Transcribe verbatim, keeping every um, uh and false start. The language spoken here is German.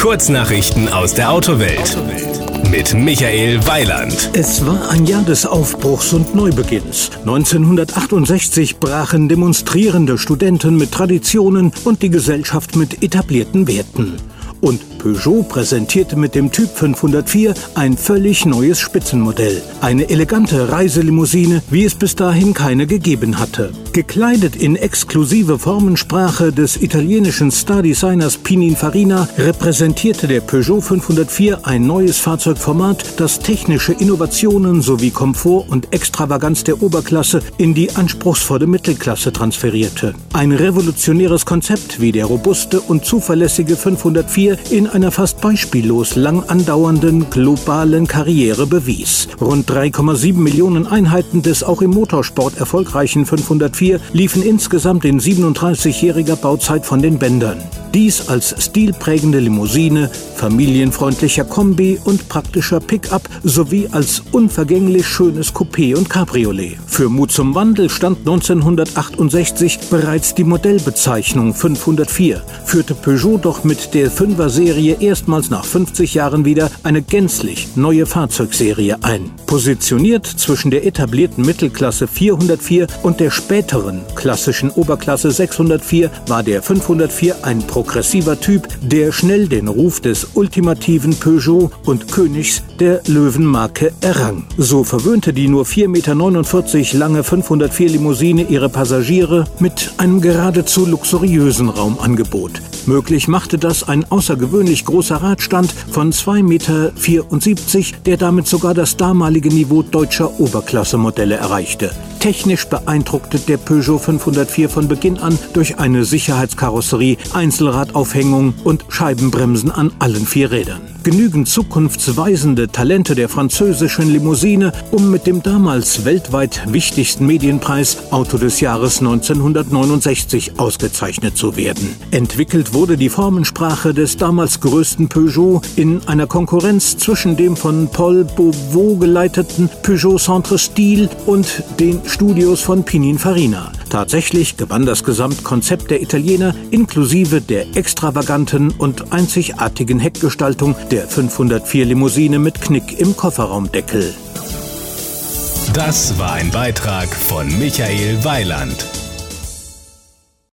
Kurznachrichten aus der Autowelt mit Michael Weiland. Es war ein Jahr des Aufbruchs und Neubeginns. neunzehnhundertachtundsechzig brachen demonstrierende Studenten mit Traditionen und die Gesellschaft mit etablierten Werten. Und Peugeot präsentierte mit dem Typ fünfhundertvier ein völlig neues Spitzenmodell. Eine elegante Reiselimousine, wie es bis dahin keine gegeben hatte. Gekleidet in exklusive Formensprache des italienischen Star-Designers Pininfarina repräsentierte der Peugeot fünfhundertvier ein neues Fahrzeugformat, das technische Innovationen sowie Komfort und Extravaganz der Oberklasse in die anspruchsvolle Mittelklasse transferierte. Ein revolutionäres Konzept, wie der robuste und zuverlässige fünfhundertvier in einer fast beispiellos lang andauernden globalen Karriere bewies. Rund drei Komma sieben Millionen Einheiten des auch im Motorsport erfolgreichen fünfhundertvier liefen insgesamt in siebenunddreißigjähriger Bauzeit von den Bändern. Dies als stilprägende Limousine, familienfreundlicher Kombi und praktischer Pickup sowie als unvergänglich schönes Coupé und Cabriolet. Für Mut zum Wandel stand neunzehnhundertachtundsechzig bereits die Modellbezeichnung fünfhundertvier, führte Peugeot doch mit der Fünfer-Serie erstmals nach fünfzig Jahren wieder eine gänzlich neue Fahrzeugserie ein. Positioniert zwischen der etablierten Mittelklasse vierhundertvier und der späteren klassischen Oberklasse sechshundertvier war der fünfhundertvier ein progressiver Typ, der schnell den Ruf des ultimativen Peugeot und Königs der Löwenmarke errang. So verwöhnte die nur vier Komma neunundvierzig Meter lange fünfhundertvier Limousine ihre Passagiere mit einem geradezu luxuriösen Raumangebot. Möglich machte das ein außergewöhnlich großer Radstand von zwei Komma vierundsiebzig Meter, der damit sogar das damalige Niveau deutscher Oberklasse-Modelle erreichte. Technisch beeindruckte der Peugeot fünfhundertvier von Beginn an durch eine Sicherheitskarosserie, Einzelradaufhängung und Scheibenbremsen an allen vier Rädern. Genügend zukunftsweisende Talente der französischen Limousine, um mit dem damals weltweit wichtigsten Medienpreis Auto des Jahres neunzehnhundertneunundsechzig ausgezeichnet zu werden. Entwickelt wurde die Formensprache des damals größten Peugeot in einer Konkurrenz zwischen dem von Paul Beauvau geleiteten Peugeot Centre Stil und den Studios von Pininfarina. Tatsächlich gewann das Gesamtkonzept der Italiener inklusive der extravaganten und einzigartigen Heckgestaltung der fünfhundertvier Limousine mit Knick im Kofferraumdeckel. Das war ein Beitrag von Michael Weiland.